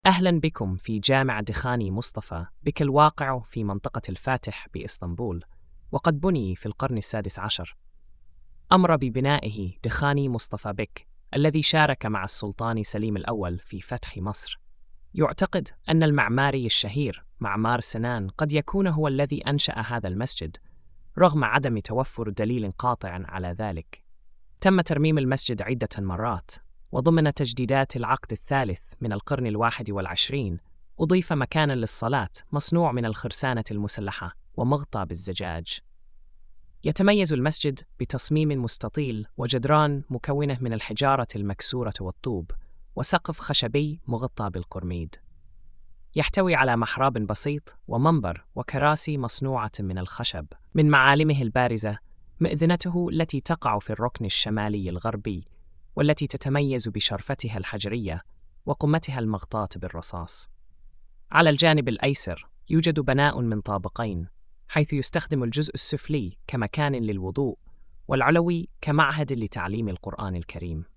أهلا بكم في جامع دخاني مصطفى بك الواقع في منطقة الفاتح بإسطنبول، وقد بني في القرن السادس عشر. أمر ببنائه دخاني مصطفى بك الذي شارك مع السلطان سليم الأول في فتح مصر. يعتقد أن المعماري الشهير معمار سنان قد يكون هو الذي أنشأ هذا المسجد، رغم عدم توفر دليل قاطع على ذلك. تم ترميم المسجد عدة مرات، وضمن تجديدات العقد الثالث من القرن الواحد والعشرين أضيف مكانا للصلاة مصنوع من الخرسانة المسلحة ومغطى بالزجاج. يتميز المسجد بتصميم مستطيل وجدران مكونة من الحجارة المكسورة والطوب، وسقف خشبي مغطى بالقرميد. يحتوي على محراب بسيط ومنبر وكراسي مصنوعة من الخشب. من معالمه البارزة مئذنته التي تقع في الركن الشمالي الغربي، والتي تتميز بشرفتها الحجرية وقمتها المغطاة بالرصاص. على الجانب الأيسر يوجد بناء من طابقين، حيث يستخدم الجزء السفلي كمكان للوضوء، والعلوي كمعهد لتعليم القرآن الكريم.